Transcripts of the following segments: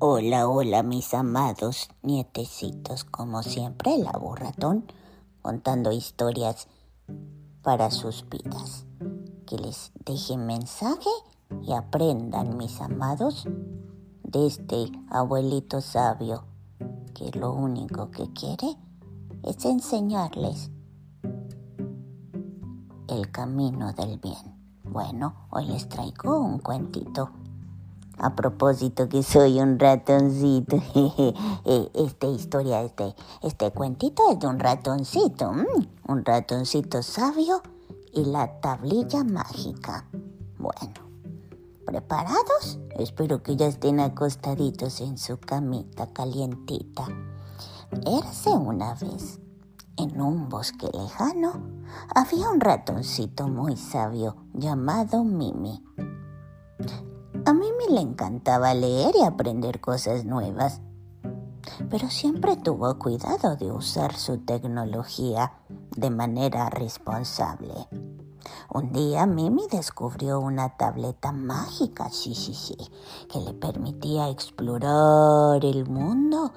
Hola, hola, mis amados nietecitos. Como siempre, el Abu Ratón contando historias para sus vidas. Que les deje mensaje y aprendan, mis amados, de este abuelito sabio que lo único que quiere es enseñarles el camino del bien. Bueno, hoy les traigo un cuentito. A propósito que soy un ratoncito. Este cuentito es de un ratoncito. Un ratoncito sabio y la tablilla mágica. Bueno, ¿preparados? Espero que ya estén acostaditos en su camita calientita. Érase una vez, en un bosque lejano, había un ratoncito muy sabio llamado Mimi. A Mimi le encantaba leer y aprender cosas nuevas, pero siempre tuvo cuidado de usar su tecnología de manera responsable. Un día Mimi descubrió una tableta mágica, sí, que le permitía explorar el mundo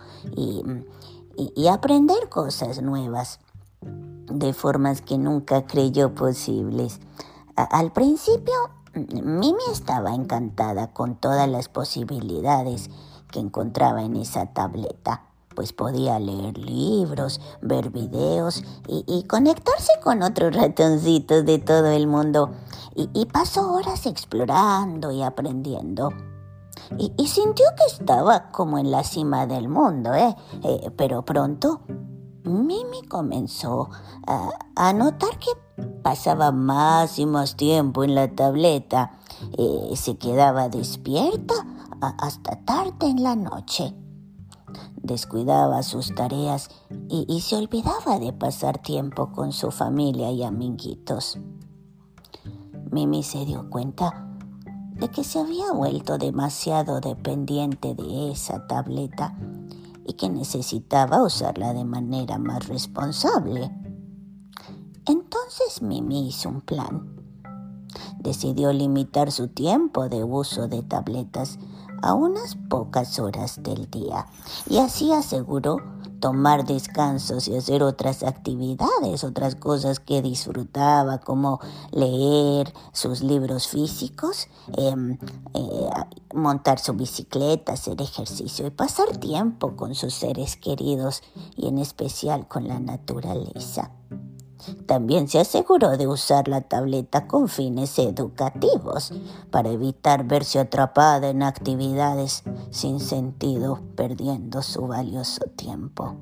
y aprender cosas nuevas de formas que nunca creyó posibles. Al principio, Mimi estaba encantada con todas las posibilidades que encontraba en esa tableta, pues podía leer libros, ver videos y conectarse con otros ratoncitos de todo el mundo. Y pasó horas explorando y aprendiendo. Y sintió que estaba como en la cima del mundo, pero pronto Mimi comenzó a notar que pasaba más y más tiempo en la tableta. Se quedaba despierta hasta tarde en la noche. Descuidaba sus tareas y se olvidaba de pasar tiempo con su familia y amiguitos. Mimi se dio cuenta de que se había vuelto demasiado dependiente de esa tableta y que necesitaba usarla de manera más responsable. Entonces Mimi hizo un plan. Decidió limitar su tiempo de uso de tabletas a unas pocas horas del día y así aseguró tomar descansos y hacer otras actividades, otras cosas que disfrutaba, como leer sus libros físicos, montar su bicicleta, hacer ejercicio y pasar tiempo con sus seres queridos y en especial con la naturaleza. También se aseguró de usar la tableta con fines educativos para evitar verse atrapada en actividades sin sentido, perdiendo su valioso tiempo.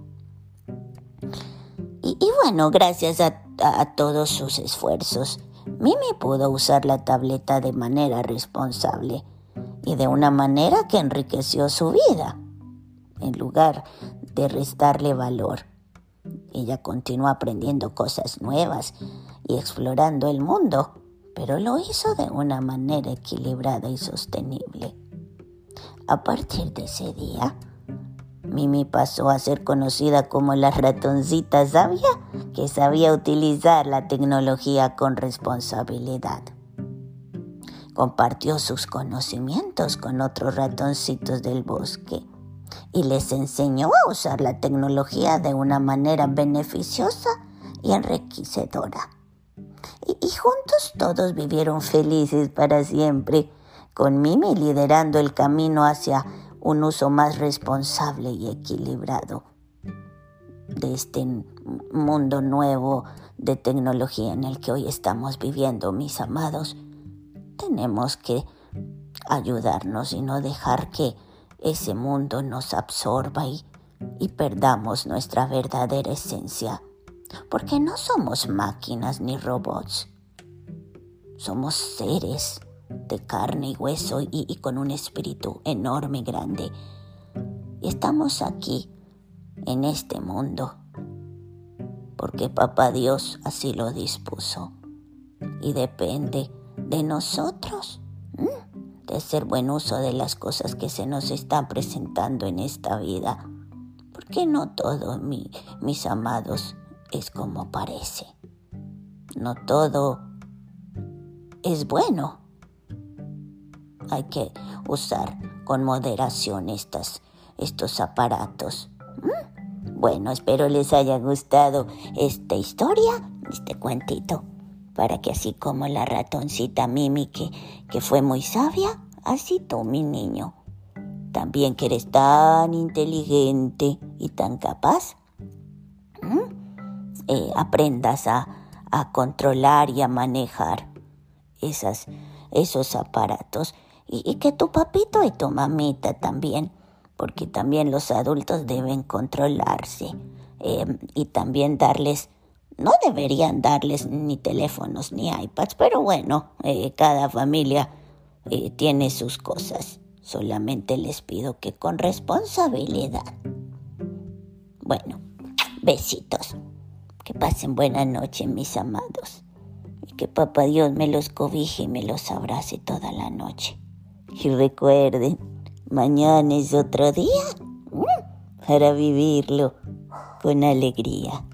Y bueno, gracias a todos sus esfuerzos, Mimi pudo usar la tableta de manera responsable y de una manera que enriqueció su vida, en lugar de restarle valor. Ella continuó aprendiendo cosas nuevas y explorando el mundo, pero lo hizo de una manera equilibrada y sostenible. A partir de ese día, Mimi pasó a ser conocida como la ratoncita sabia que sabía utilizar la tecnología con responsabilidad. Compartió sus conocimientos con otros ratoncitos del bosque y les enseñó a usar la tecnología de una manera beneficiosa y enriquecedora. Y juntos todos vivieron felices para siempre, con Mimi liderando el camino hacia un uso más responsable y equilibrado de este mundo nuevo de tecnología en el que hoy estamos viviendo, mis amados. Tenemos que ayudarnos y no dejar que ese mundo nos absorba y perdamos nuestra verdadera esencia, porque no somos máquinas ni robots. Somos seres de carne y hueso y con un espíritu enorme y grande. Y estamos aquí, en este mundo, porque Papá Dios así lo dispuso. Y depende de nosotros de hacer buen uso de las cosas que se nos están presentando en esta vida. Porque no todo, mis amados, es como parece. No todo es bueno. Hay que usar con moderación estos aparatos. Bueno, espero les haya gustado esta historia, este cuentito, para que así como la ratoncita Mimi que fue muy sabia, así tú, mi niño, también que eres tan inteligente y tan capaz, aprendas a controlar y a manejar esos aparatos. Y que tu papito y tu mamita también, porque también los adultos deben controlarse y también no deberían darles ni teléfonos ni iPads, pero bueno, cada familia tiene sus cosas. Solamente les pido que con responsabilidad. Bueno, besitos. Que pasen buena noche, mis amados. Y que Papá Dios me los cobije y me los abrace toda la noche. Y recuerden, mañana es otro día para vivirlo con alegría.